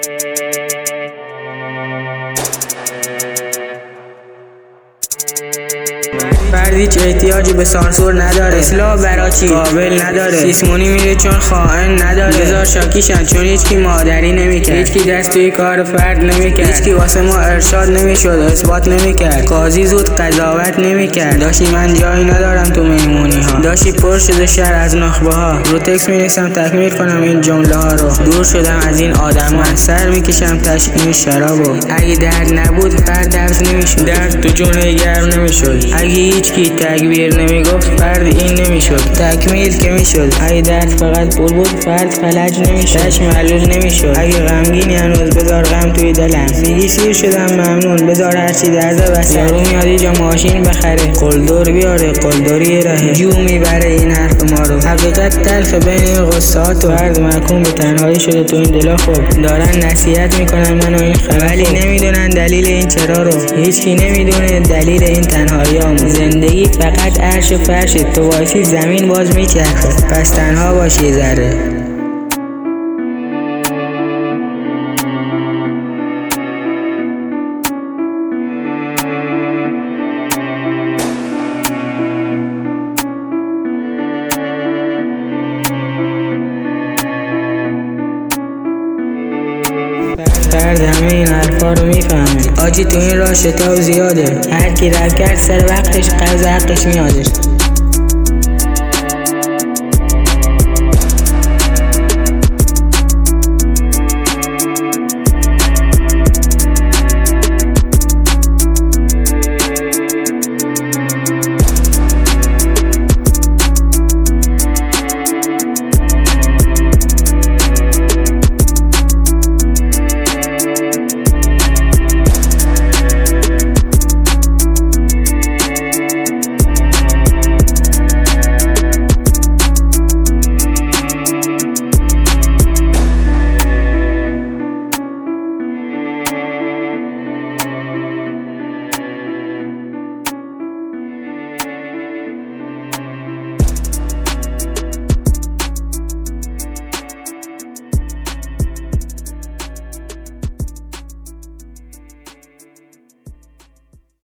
فرد هیچ احتیاجی به سانسور نداره، اصلاح برا چی قابل نداره، سیسمونی میره چون خائن نداره، بذار شاکیشن چون هیچکی مادری نمیکرد، هیچکی دست توی کار فرد نمیکرد، هیچکی واسه ما ارشاد نمیشد، اثبات نمیکرد، قاضی زود قضاوت نمیکرد، داشتی من جایی ندارم تو مهمونی ها، داشتی پر شده شهر از نخبه ها، رو تکس مینویسم تکمیل کنم این جمله ها رو، دور شدم از این آدم من سر میکشم تشکیم شرابو، اگه درد نبود فرد درد نمیشد، درد تو جون گرم نمیشد، اگه هیچکی تکبیر نمیگفت فرد این نمیشد، تکمیل که میشد، اگه درد فقط پول بود فرد فلج نمیشد، چشم معلول نمیشد، اگه غمگینی هنوز بذار غم توی دلم، میگی سیر شدم ممنون بذار هرچی درده بسر، یارو میاد اینجا ماشین بخره، قلدر بیاره قلدری راه، جو میبره این حرف ما رو، حقیقت تلخ بین این قصات و فرد محکوم به تنهایی شده تو این دلا، خوب دارن نصیحت میکنن منو این ولی نمیدونن دلیل این چرا رو، هیچکی نمیدونه دلیل این تنهاییام، زندگی فقط عرش و فرشه، تو وایسی زمین باز میچرخه، پس تنها باشی ذره. فرد همه این حرفا رو میفهمه، آجی تو این راه شتاب زیاده، هر کی رد کرد سر وقتش قرض حقش میادش.